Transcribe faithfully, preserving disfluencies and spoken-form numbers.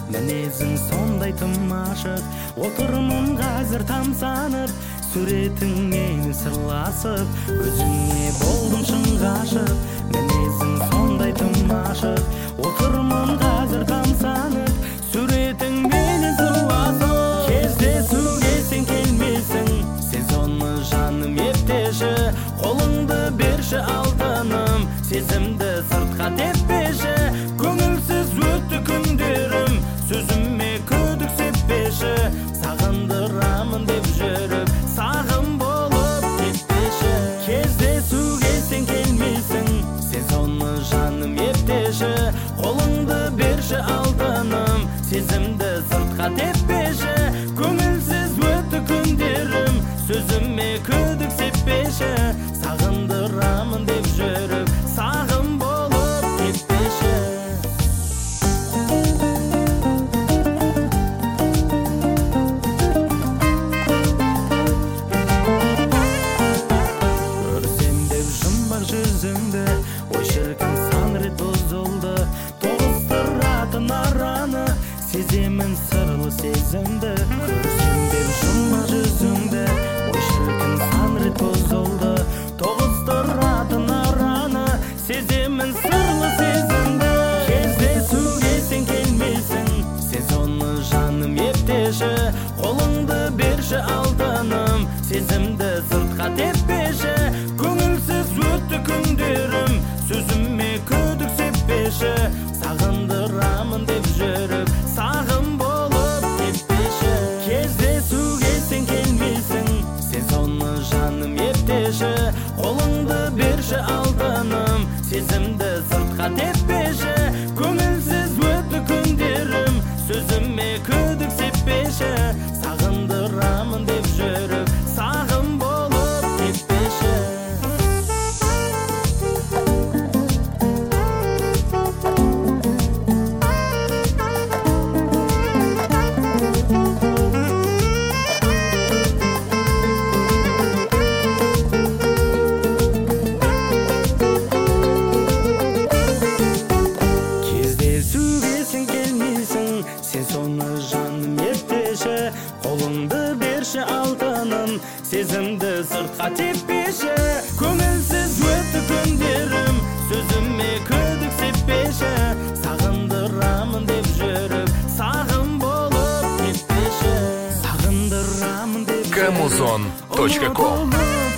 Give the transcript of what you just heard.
Менезің сондай тым ашық, отырмын қазір тамсанып, суретің мені сырласып, өзіңе болдым шын ғашық. Менезің сондай тым ашық, отырмын қазір тамсанып, суретің мені сырласып. Кездесуге сен келмесің, сен соны жаным ептеші, қолыңды берші алтыным, сезімді сыртқа теппеші. Көңілсіз өтті күндерім, сөзіме күдік сеппеші, сағындырамын деп жүріп, сағым болып кетпеші. Кездесуге сен келмейсің, сен соны жаным ептеші, қолыңды берші алтыным, сезімді сыртқа теппеші. Көңілсіз өтті күндерім, сөзіме күдік сеппеші, сағындырамын деп жүріп, сағым болып кетпеші. Көрсем деп жұмбақ жүзіңді, ой шіркін сан рет бұзылды, тоғыстыратын араны, сеземін сырлы сезімді. Көрсем деп жұмбақ жүзіңді, ой шіркін сан рет бұзылды, тоғыстыратын араны, сеземін сырлы сезімді. Кездесуге сен келмейсің, сен соны жаным ептеші, қолыңды берші алтыным, сезімді сыртқа теппеші. Көңілсіз өтті күндерім, сөзіме күдік сеппеші, сағындырамын деп жүріп, сағым болып кетпеші. Кездесуге сен келмейсің, сен соны жаным ептеші, қолыңды берші алтыным, сезімді сыртқа теппеші. Көңілсіз өтті күндерім, сөзіме күдік сеппеші, сағындырамын деп жүріп, сағым болып кетпеші. Кездесуге сен келмейсің, сен соны жаным ептеші, қолыңды берші алтыным, сезімді сыртқа теппеші. Көңілсіз өтті күндерім, сөзіме күдік сеппеші, сағындырамын деп жүріп, сағым болып кетпеші. Сағындырамын деп жүріп, камузон точка ком